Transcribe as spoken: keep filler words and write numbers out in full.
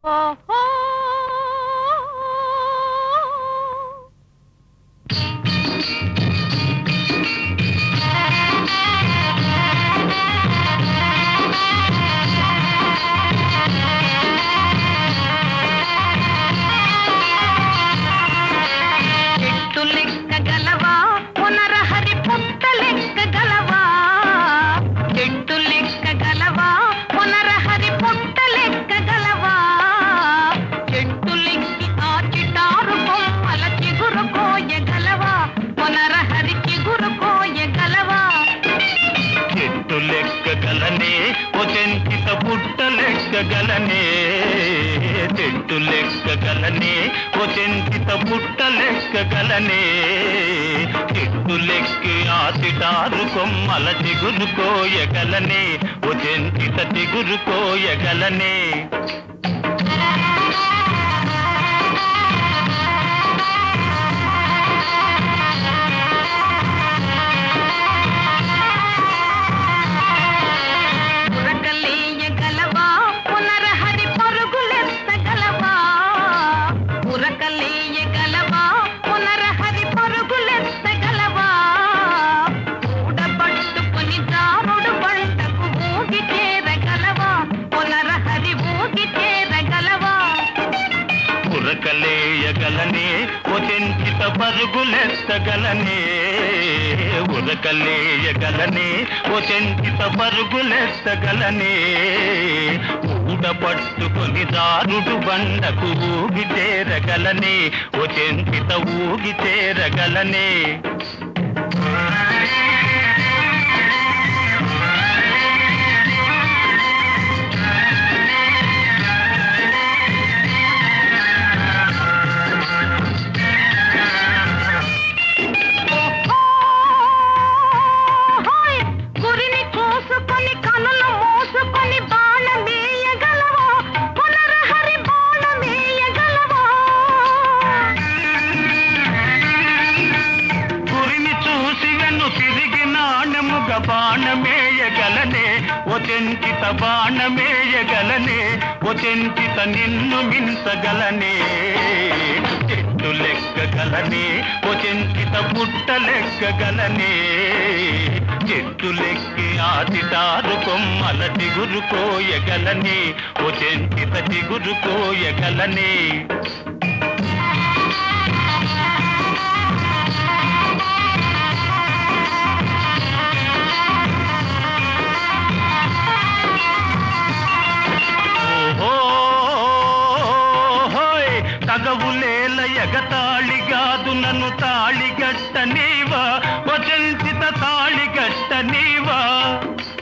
ఓహో చెట్టు లెక్క గలవా పునరహరి పుట్ట లెక్క గలవా చెట్టు లెక్క గలవా పునరహరి పుట్ట లెక్క గలవా చెట్టు లెక్కి ఆ చిటారు కొమ్మల చిగురు కోయగలవా పునరహరి చిగురు కోయగలవా చెట్టు లెక్క గలనే ఓ చెంచిత పుట్ట లెక్క గలనే చెట్టు లెక్క గలనే ఓ చెంచిత పుట్ట లెక్క గలనే చెట్టు లెక్కి ఆ చిటారు కొమ్మల చిగురు కోయగలనే ఓ చెంచిత చిగురు కోయగలనే ఉరకలేయగలవా పునరహరి పరుగులెత్తగలవా ఉరకలేయగలవా పునరహరి పరుగులెత్తగలవా ఊడబట్టుకొని దారుడు బంటకు ఊగి చేరగలవా పునరహరి ఊగి చేరగలవా ఉరకలేయగలనే ఓ చెంచిత పరుగులెత్తగలనే ఉరకలేయగలనే ఓ చెంచిత పరుగులెత్తగలనే ఊడ పట్టుకొని దారుడు బండకు ఊగి చేరగలనే ఓ చెంచిత ఊగి చేరగలనే గురిని చూసుకొని కనులు మూసుకొని బాణమేయగలవా పునరహరి బాణమేయగలవా గురిని చూసి వెన్ను తిరిగి నాణముగ బాణమేయగలనే ఓ చెంచిత బాణమేయగలనే ఓ చెంచిత నిన్ను మించగలనే చెట్టు లెక్క గలనే ఓ చెంచిత పుట్ట లెక్క గలనే చెట్టు లెక్కి ఆ చిటారు కొమ్మల చిగురు కోయగలనే ఓ చెంచిత చిగురు కోయగలనే తగవులేల ఎగతాళిగాదు నన్ను తాళిగట్ట నీవా ఓ చెంచిత తాళిగట్ట నీవా